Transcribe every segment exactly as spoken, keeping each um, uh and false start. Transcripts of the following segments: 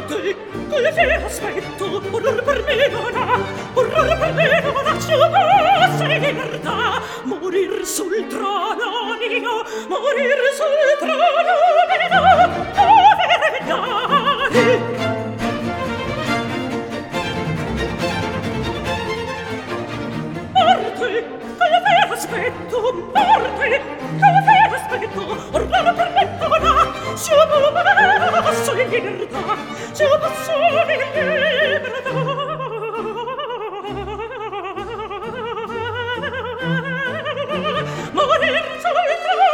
Morte, che fiero aspetto, orror per me non ha, orror per me non ha, ci possa in libertà, morir sul trono mio, morir sul trono mio, poverellare. Morte, che fiero aspetto, morte, che fiero aspetto, orror per me non ha, ci possa in libertà, ci possa in libertà. Morir sul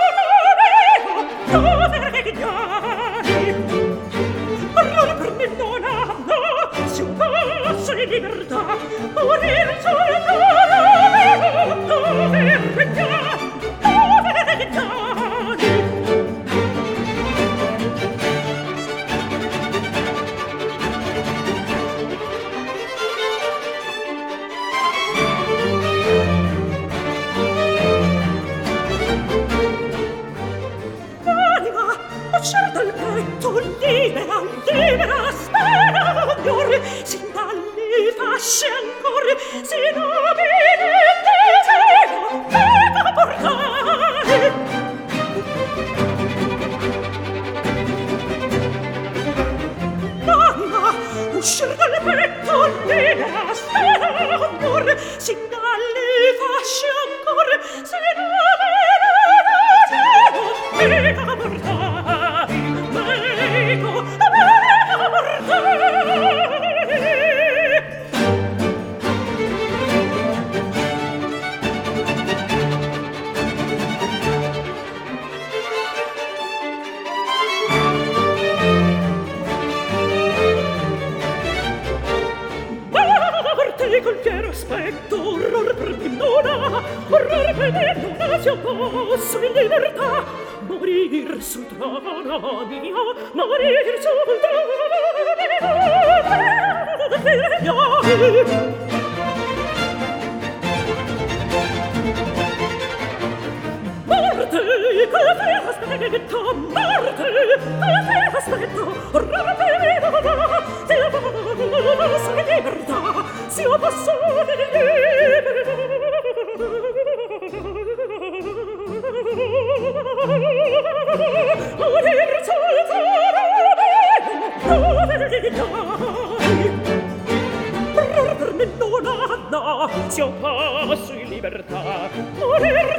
trono mio, poverellare. Orror per me non ha, no, ci possa in libertà, morir sul trono mio, poverellare, poverellare. Lasciar dal petto, libera, libera, spera, ognore, sin dalle fasce ancora, se nobile deseo, pega portare. L'anima, uscir dal petto, libera, spera, ognore, sin dalle fasce ancora, se nobile deseo, pega portare. Col fiero aspetto, orror per me non ha, orror per me non ha, se posso in libertà, morir sul trono mio, morir sul trono mio. Morte, che fiero aspetto, morte, che fiero aspetto, orror per me non ha, se posso in libertà, se io posso morir sul trono poverellare. Orror per me non ha, no, se io posso in libertà, morir